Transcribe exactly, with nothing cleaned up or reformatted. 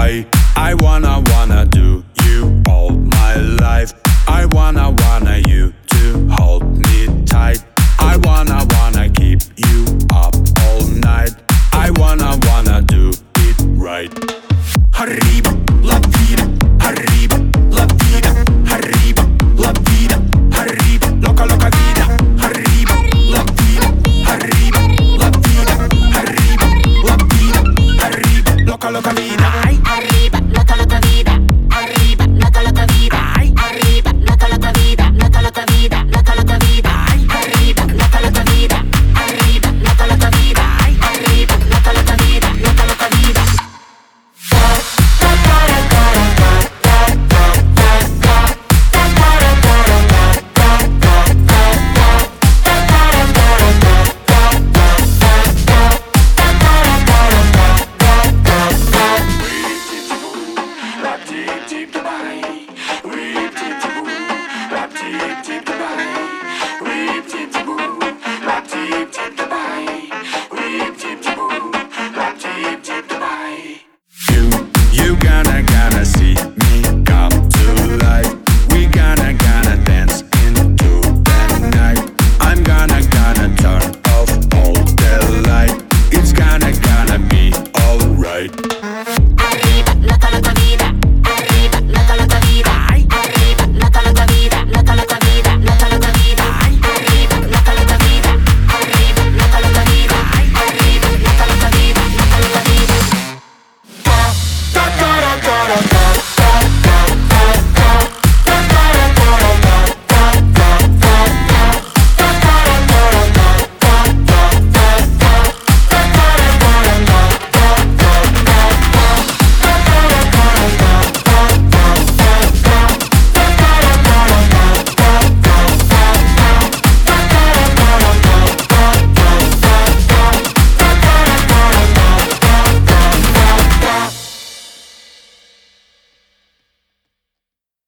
I, I wanna, wanna do you all my life. I wanna, wanna you to hold me tight. I wanna, wanna keep you up all night. I wanna, wanna do it right. Arriba, la vida, arriba, la vida, arriba, la vida, arriba, loca, loca vida, arriba, la vida, arriba, la vida, arriba, la vida, arriba, loca, loca vida. Arriba, loca, loca vida.